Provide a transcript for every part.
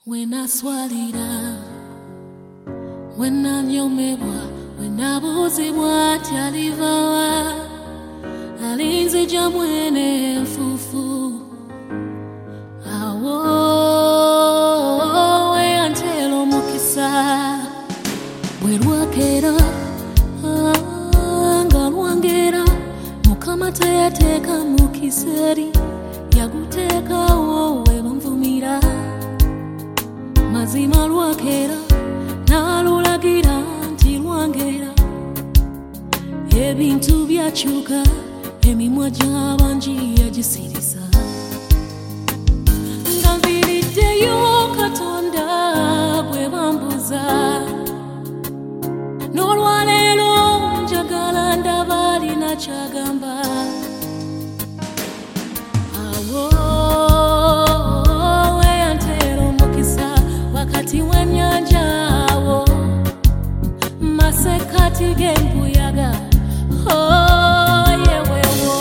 When I swalira, when I nyomebwa, when I buzibwa tyalivawa, alinze jamwene mfufu. Awo antelo mukisa, bwe lwakera nga lwangera, Mukama teyateeka mukiseri, yaguteekawo we bamvumira. Mazima lwakera nalulagira nti lwangera, ebintu byakyuka, emimwa gy'abangi yagisirisa. Nga nviiriddeyo Katonda gwe bambuza, n'olwaleero njagala ndaba alina kyagamba. Wakati w'ennyanja awo, masekati g'embuyaga, yewewo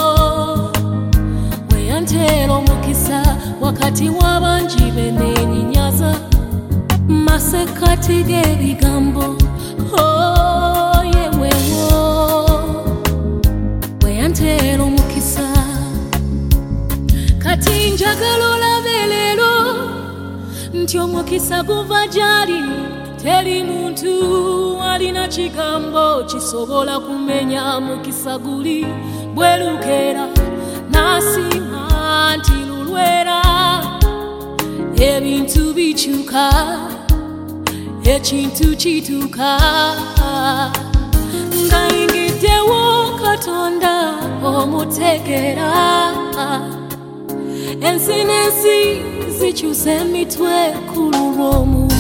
we yantera omukisa, wakati w'abangi beneenyinyaza, masekati g'ebigambo, yewewo we yantera omukisa. Kati njagala olabe leero nti omukisa guva gy'ali, teri muntu alina kigambo kisobola kumenya mukisa guli. Bwe lukera n'asiima nti lulwera, ebintu bikyuka, ekintu kituuka. Nga yingiddewo Katonda omutegeera, ensi n'ensi zikyusa emitwe ku lulw'omu